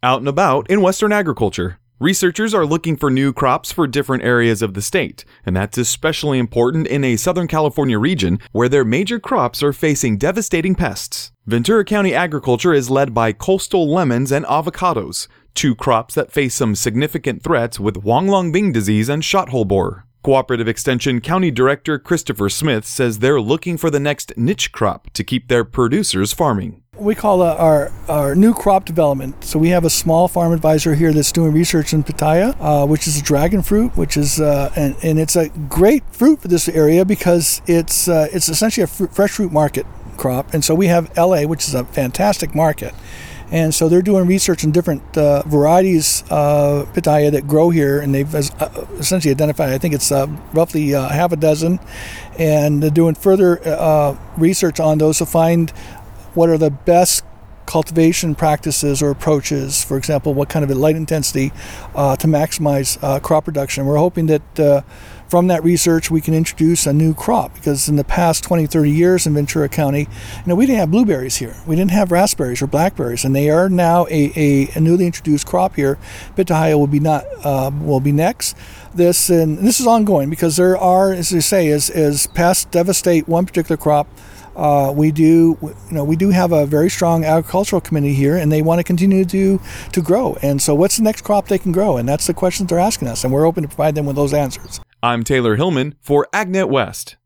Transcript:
Out and about in Western agriculture. Researchers are looking for new crops for different areas of the state, and that's especially important in a Southern California region where their major crops are facing devastating pests. Ventura County agriculture is led by coastal lemons and avocados, two crops that face some significant threats with Huanglongbing disease and shothole borer. Cooperative Extension County Director Christopher Smith says they're looking for the next niche crop to keep their producers farming. We call our new crop development. So we have a small farm advisor here that's doing research in pitaya, which is a dragon fruit, which is and it's a great fruit for this area because it's essentially a fresh fruit market crop. And so we have LA, which is a fantastic market. And so they're doing research on different varieties of pitaya that grow here, and they've essentially identified, I think it's roughly half a dozen, and they're doing further research on those to find what are the best cultivation practices or approaches, for example, what kind of a light intensity to maximize crop production. We're hoping that from that research we can introduce a new crop, because in the past 20, 30 years in Ventura County, we didn't have blueberries here. We didn't have raspberries or blackberries, and they are now a newly introduced crop here. Pitaya will be next. This is ongoing because there are, as they say, as pests devastate one particular crop, we do have a very strong agricultural community here, and they want to continue to grow. And so what's the next crop they can grow? And that's the questions they're asking us, and we're open to provide them with those answers. I'm Taylor Hillman for AgNet West.